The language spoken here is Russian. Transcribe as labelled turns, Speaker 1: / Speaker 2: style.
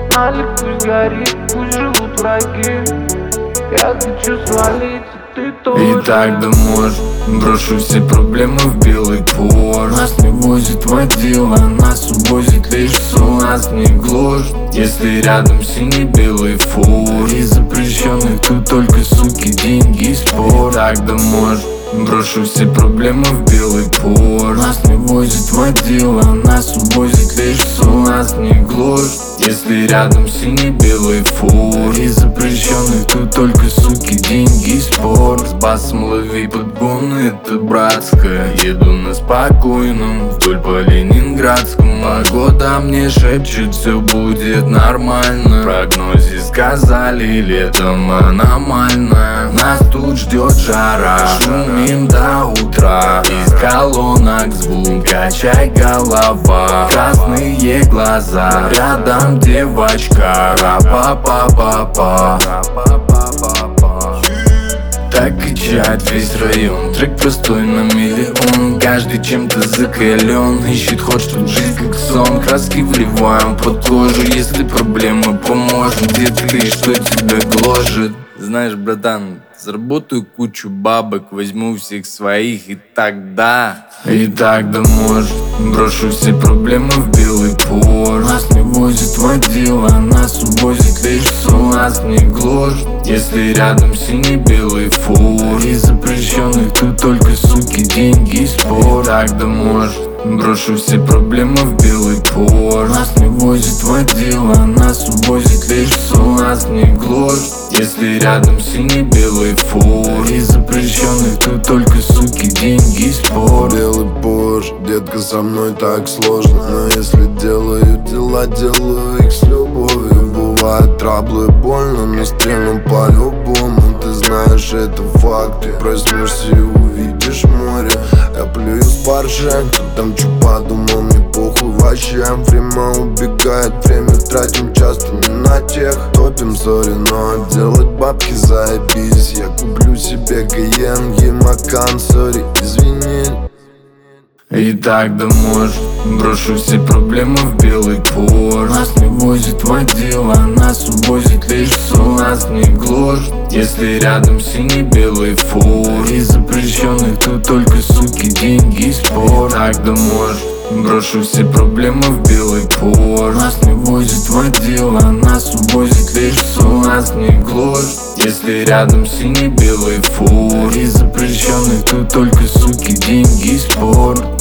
Speaker 1: погнали, пусть горит, пусть живут враги. Я хочу свалить, и ты тоже.
Speaker 2: Итак, домой брошу все проблемы в белый Порш. Нас не возит водила, нас увозит лишь сон. Нас не гложет, если рядом синий-белый фур. Из запрещенных тут только суки, деньги и спор. Итак, домой брошу все проблемы в белый Порш. Нас не возит водила, нас увозит лишь сон. Нас не гложет, если рядом синий-белый фур. Из запрещенных тут только суки, деньги и спор. С басом лови подгоны, это братская. Еду на спокойном вдоль по Ленинградскому. Погода мне шепчет, все будет нормально. В прогнозе сказали, летом аномально. Нас тут ждет жара, шумим до утра. Из колонок звук, качай голова. Красные глаза, рядом девочка. Ра-па-па-па-па. Так качает весь район, трек простой на миллион. Каждый чем-то закален, ищет ход, чтоб жизнь как сон. Краски вливаем под кожу, если проблемы поможем. Где ты, что тебя гложет? Знаешь, братан, заработаю кучу бабок, возьму всех своих и тогда. Итак, домой брошу все проблемы в белый Порш. Нас не возит водила, нас увозит лишь сон. Нас не гложет, если рядом синий-белый фур. Из запрещенных тут только суки, деньги и спор. Так, домой брошу все проблемы в белый Порш. Нас не возит водила, нас увозит лишь сон. Нас не гложет, если рядом синий-белый фур. Из запрещенных тут только суки, деньги и спор.
Speaker 3: Белый Порш, детка, со мной так сложно. Но если делаю дела, делаю их с любовью. Бывают траблы, больно, но стрельну по-любому. Ты знаешь, это факт. Ты проснешься и увидишь море. Я плюю с парша, кто там чё подумал, мне похуй вообще. Время убегает, время тратим часто не на тех. Топим, сори, но делать бабки заебись. Я куплю себе Кайен, Ямакан, сори, извини.
Speaker 2: Итак, домой брошу все проблемы в белый Порш. Нас не возит водила, нас увозит лишь сон. Нас не гложет, если рядом синий-белый фур. Из запрещенных тут только суки, деньги и спор. Так, домой брошу все проблемы в белый Порш. Нас не возит водила, нас увозит лишь сон. Нас не гложет, если рядом синий-белый фур. Из запрещенных тут только суки, деньги и спор.